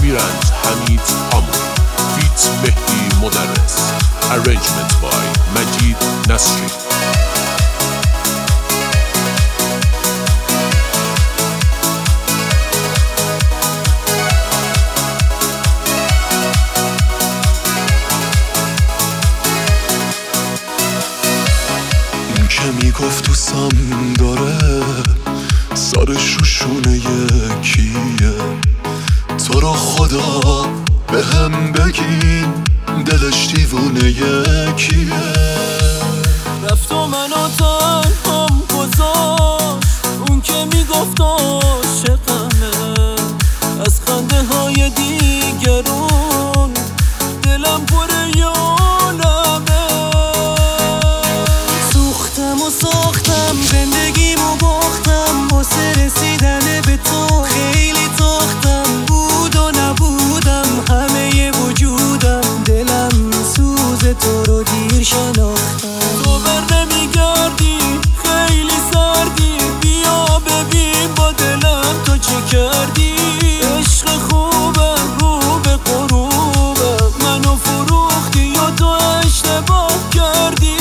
Mirand Hamid Amur feat Mehdi Modarres. Arrangement by Majid Nasri. که میگفت دوستم داره سرش رو شونه یکیه، تو رو خدا به هم بگین دلش دیوونه یکیه. رفت و منو تنهام گذاشت، اون که میگفت عاشقمه، از خنده های دیگرون دلم پر یالمه. ساختم زندگیمو باختم، واسه رسیدن به تو خیلی تاختم. بود و نبودم همه وجودم، دلم سوز تو رو دیر شناختم. تو بر نمیگردی خیلی سردی، بیا ببین با دلم تو چه کردی. عشق خوبه رو به غروبه، منو فروختی یا تو اشتباه کردی.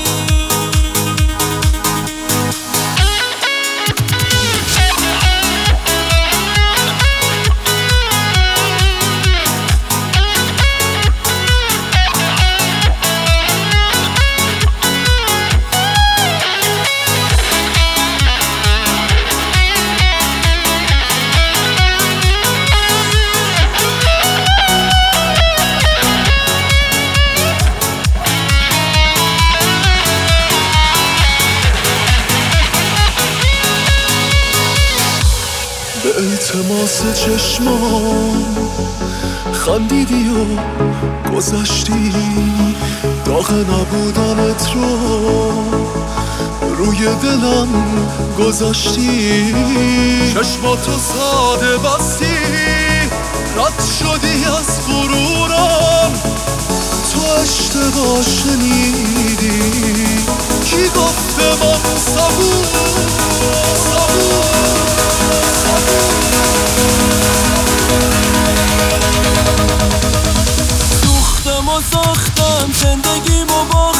به التماس چشمام خندیدی و گذشتی، داغ نبودنت رو روی دلم گذاشتی. چشماتو ساده بستی، رد شدی از غرورم، تو اشتباه شنیدی. کی گفته من صبور سوختم و ساختم زندگیمو با